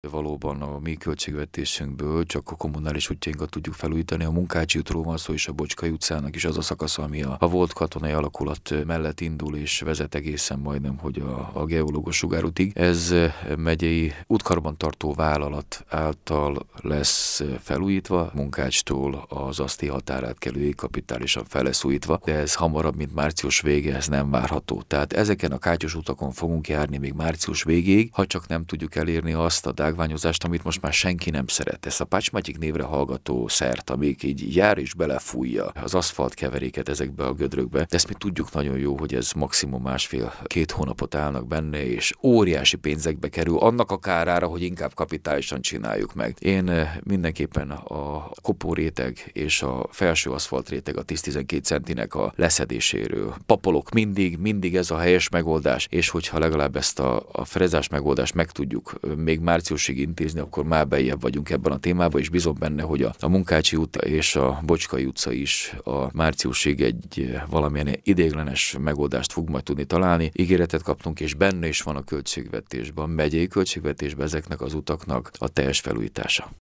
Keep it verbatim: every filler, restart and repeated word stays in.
Valóban a mi költségvetésünkből csak a kommunális útjainkat tudjuk felújítani. A Munkácsi útról van szó, és a Bocskai utcának is az a szakasz, ami a, a volt katonai alakulat mellett indul és vezet egészen majdnem, hogy a, a geológus sugárútig. Ez megyei útkarbantartó vállalat által lesz felújítva, Munkácstól az aszti határátkelőig kapitálisan fel lesz újítva, de ez hamarabb, mint március vége, ez nem várható. Tehát ezeken a kátyus utakon fogunk járni még március végéig, ha csak nem tudjuk elérni azt a dágványozást, amit most már senki nem szeret. Ezt a Pácsmatyik névre hallgató szert, amíg így jár és belefújja az aszfalt keveréket ezekbe a gödrökbe. De ezt mi tudjuk nagyon jó, hogy ez maximum másfél-két hónapot állnak benne, és óriási pénzekbe kerül, annak a kárára, hogy inkább kapitálisan csináljuk meg. Én mindenképpen a kopóréteg és a felső aszfalt réteg a tíz-tizenkét centinek a leszedéséről papolok mindig, mindig ez a helyes megoldás, és hogyha legalább ezt a, a frezás megoldást meg tudjuk még márciusig intézni, akkor már bejjebb vagyunk ebben a témában, és bízom benne, hogy a, a Munkácsi út és a Bocskai utca is a márciusig egy valamilyen ideiglenes megoldást fog majd tudni találni. Ígéretet kaptunk, és benne is van a költségvetésben, a megyei költségvetésben ezeknek az utaknak a teljes felújítása.